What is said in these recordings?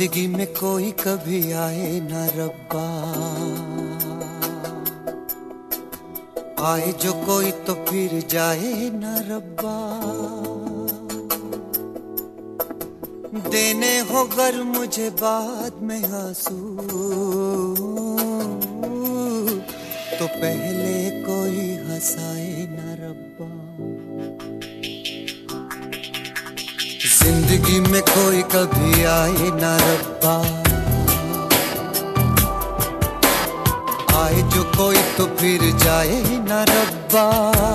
जिंदगी में कोई कभी आए ना रब्बा, आए जो कोई तो फिर जाए ना रब्बा। देने हो गर मुझे बाद में आंसू, तो पहले कोई हंसाए ना रब्बा। जिंदगी में कोई कभी आए ना रब्बा, आए जो कोई तो फिर जाए ना रब्बा।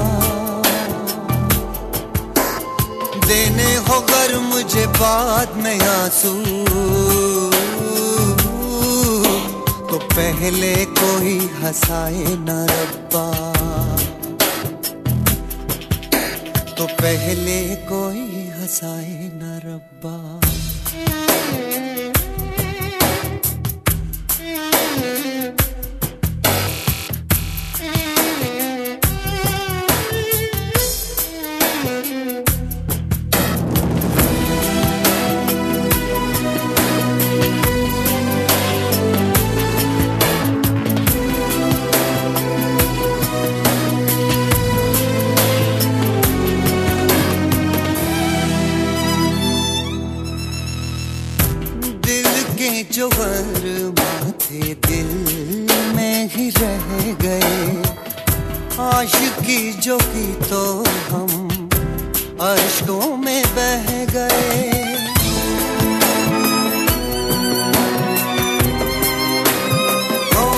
देने हो गर मुझे बाद में आंसू, तो पहले कोई हंसाए ना रब्बा, तो पहले कोई हंसाए ना रब्बा। जो माथे दिल में ही रह गए, आशिकी जो की तो हम अश्कों में बह गए। ओ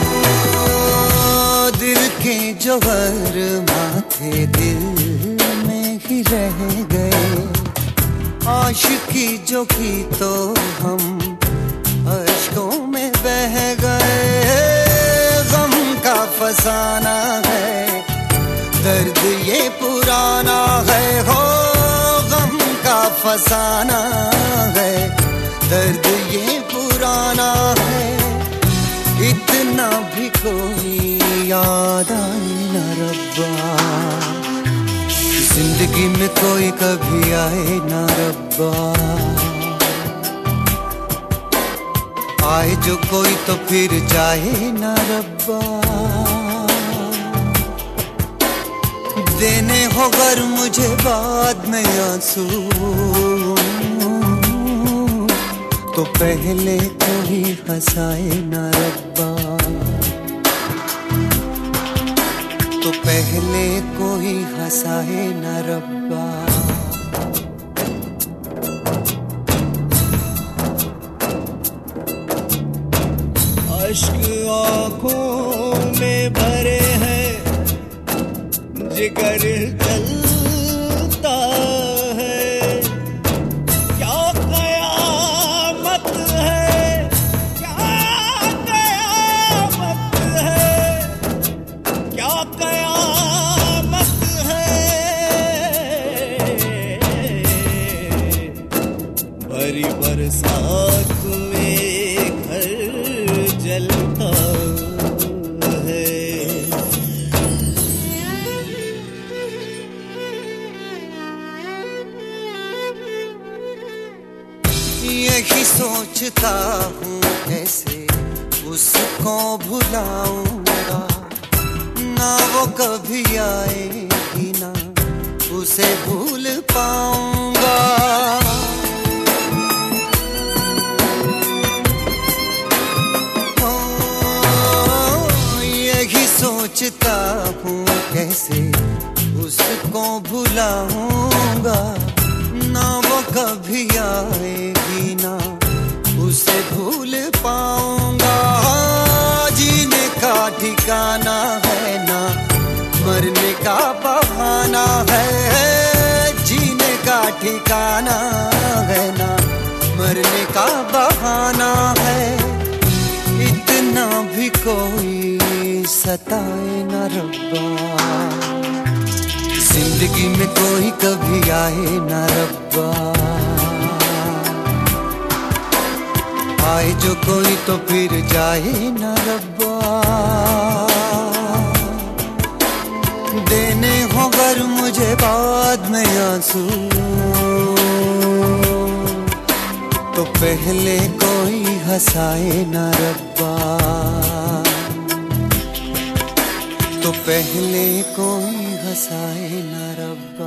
दिल के जौहर माथे दिल में ही रह गए, आशिकी जो की तो हम अश्कों में बह गए। गम का फसाना है, दर्द ये पुराना है हो। गम का फसाना है, दर्द ये पुराना है। इतना भी कोई याद आए ना रब्बा, जिंदगी में कोई कभी आए ना रब्बा, आए जो कोई तो फिर जाए ना रब्बा। देने हो गर मुझे बाद में आंसू, तो पहले कोई हंसाए ना रब्बा, तो पहले कोई हंसाए ना रब्बा। अश्क आँखों में भरे हैं, जिगर जलता है। क्या कयामत है, क्या कयामत है, क्या कयामत है। भरी बरसात में जलता है। यही सोचता हूँ कैसे उसको भुलाऊंगा, ना वो कभी आएगी ना उसे भूल पाऊंगा। सोचता हूँ कैसे उसको भुलाऊंगा, ना वो कभी आएगी ना उसे भूल पाऊंगा। जीने का ठिकाना है ना मरने का बहाना है। जीने का ठिकाना है ना मरने का बहाना है। इतना भी कोई सताए ना रब्बा, जिंदगी में कोई कभी आए ना रब्बा, आए जो कोई तो फिर जाए ना रब्बा। देने हो गर मुझे बाद में आंसू, तो पहले कोई हंसाए ना रब्बा, तो पहले कोई हंसाए ना रब्बा,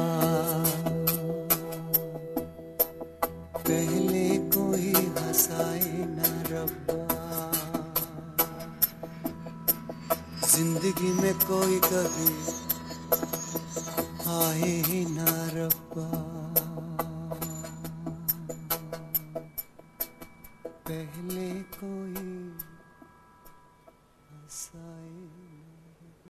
पहले कोई हंसाए ना रब्बा। जिंदगी में कोई कभी आए ना रब्बा, पहले कोई हंसाए